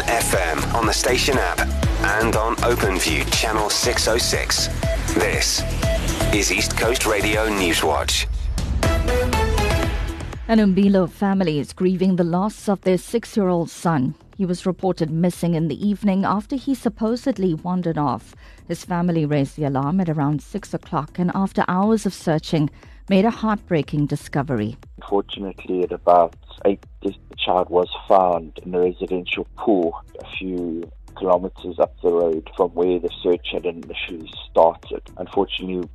FM on the station app and on OpenView channel 606. This is East Coast Radio Newswatch. An Umbilo family is grieving the loss of their 6-year-old son. He was reported missing in the evening after he supposedly wandered off. His family raised the alarm at around 6 o'clock and after hours of searching, made a heartbreaking discovery. Unfortunately, at about 8, the child was found in a residential pool a few kilometers up the road from where the search had initially started. Unfortunately,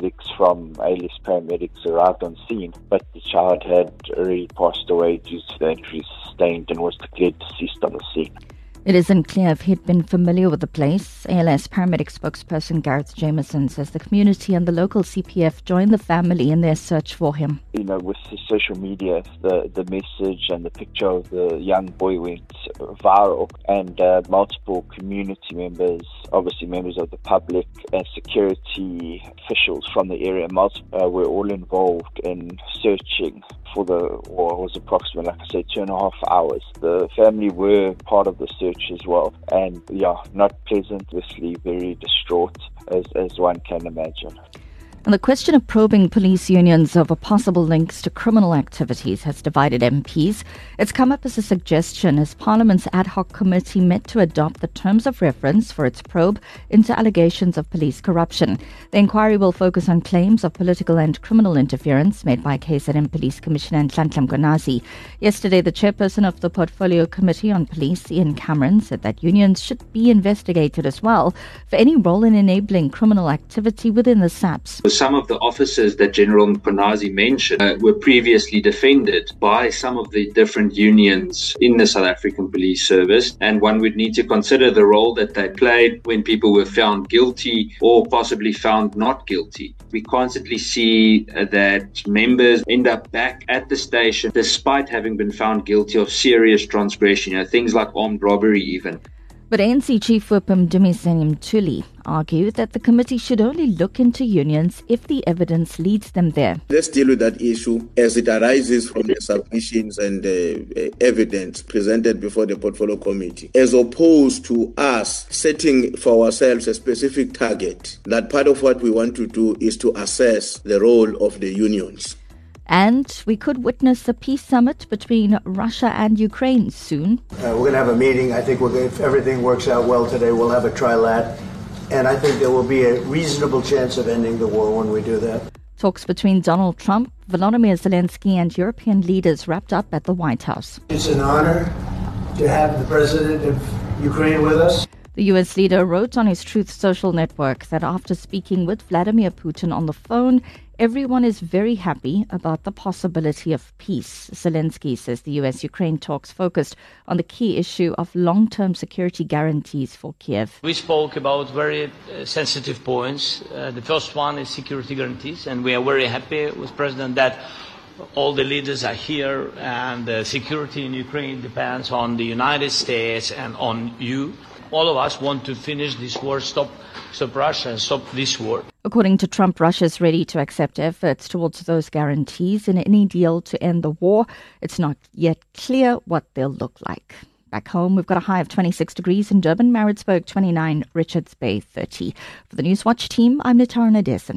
ALIS paramedics arrived on scene, but the child had already passed away due to the injuries sustained and was declared deceased on the scene. It isn't clear if he'd been familiar with the place. ALS paramedic spokesperson Gareth Jameson says the community and the local CPF joined the family in their search for him. With the social media, the message and the picture of the young boy went viral, and multiple community members, obviously members of the public and security officials from the area, were all involved in searching for what was approximately, 2.5 hours. The family were part of the search as well, and not pleasant, obviously very distraught as one can imagine. And the question of probing police unions over possible links to criminal activities has divided MPs. It's come up as a suggestion as Parliament's ad hoc committee met to adopt the terms of reference for its probe into allegations of police corruption. The inquiry will focus on claims of political and criminal interference made by KZN Police Commissioner Nhlanhla Mkhwanazi. Yesterday, the chairperson of the Portfolio Committee on Police, Ian Cameron, said that unions should be investigated as well for any role in enabling criminal activity within the SAPS. Some of the officers that General Mkhwanazi mentioned were previously defended by some of the different unions in the South African Police Service, and one would need to consider the role that they played when people were found guilty or possibly found not guilty. We constantly see that members end up back at the station despite having been found guilty of serious transgression, things like armed robbery even. But ANC Chief Whip Mdumiseni Mthuli argued that the committee should only look into unions if the evidence leads them there. Let's deal with that issue as it arises from the submissions and evidence presented before the Portfolio Committee, as opposed to us setting for ourselves a specific target. That part of what we want to do is to assess the role of the unions. And we could witness a peace summit between Russia and Ukraine soon. We're going to have a meeting. I think if everything works out well today, we'll have a trilat. And I think there will be a reasonable chance of ending the war when we do that. Talks between Donald Trump, Volodymyr Zelensky and European leaders wrapped up at the White House. It's an honor to have the president of Ukraine with us. The US leader wrote on his Truth Social network that after speaking with Vladimir Putin on the phone, everyone is very happy about the possibility of peace. Zelensky says the US-Ukraine talks focused on the key issue of long-term security guarantees for Kiev. We spoke about very sensitive points. The first one is security guarantees, and we are very happy with President that all the leaders are here, and the security in Ukraine depends on the United States and on you. All of us want to finish this war, stop Russia and stop this war. According to Trump, Russia is ready to accept efforts towards those guarantees in any deal to end the war. It's not yet clear what they'll look like. Back home, we've got a high of 26 degrees in Durban, Maritzburg 29, Richards Bay 30. For the Newswatch team, I'm Natara Nadesan.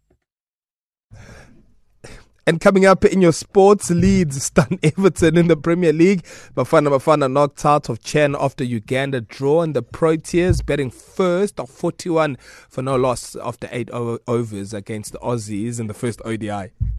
And coming up in your sports, Leeds stun Everton in the Premier League. Bafana knocked out of Chen after Uganda draw, and the Proteas betting first of 41 for no loss after 8 overs against the Aussies in the first ODI.